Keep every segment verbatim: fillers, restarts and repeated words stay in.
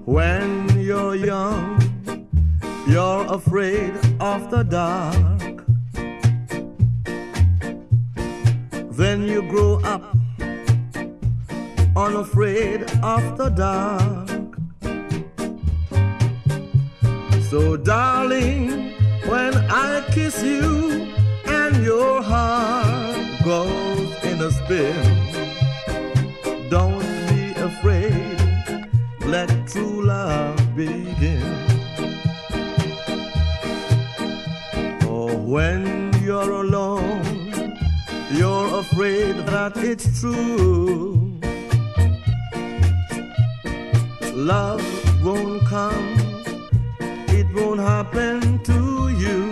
When you're young, you're afraid of the dark. Then you grow up unafraid of the dark. So darling, when I kiss you and your heart goes in a spin, don't be afraid, let true love begin. Oh, when you're alone, you're afraid that it's true. Love won't come, it won't happen to you.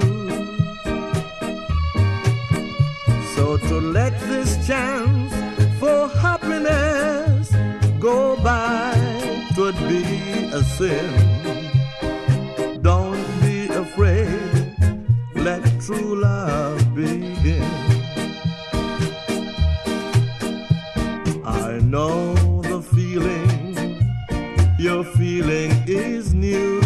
So to let this chance for happiness go by would be a sin. Don't be afraid, let true love begin. I know the feeling you're feeling is new,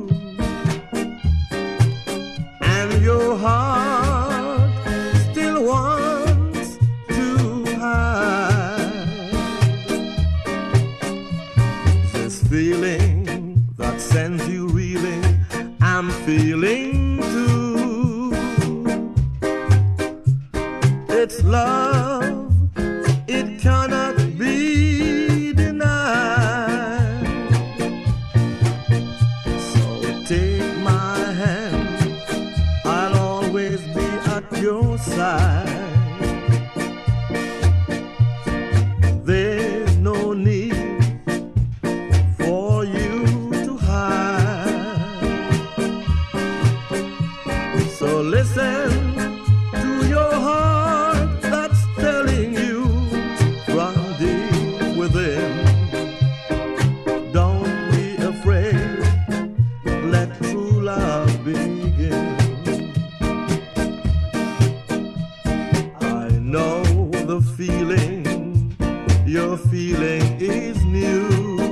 and your heart still wants to hide this feeling that sends you reeling. I'm feeling too. It's love, it cannot be denied. So take my hand, I'll always be at your side. There's no need for you to hide. So listen to your heart that's telling you from deep within. Don't be afraid, let true love begin. I know the feeling you're feeling is new,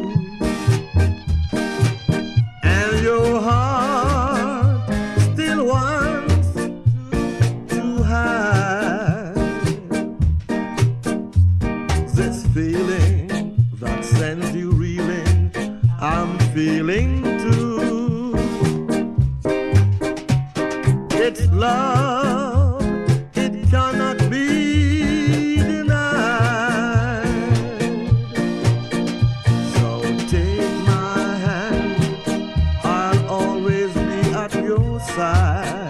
and your heart still wants to hide this feeling that sends you reeling. I'm feeling too. It's love, it cannot be denied. So take my hand, I'll always be at your side.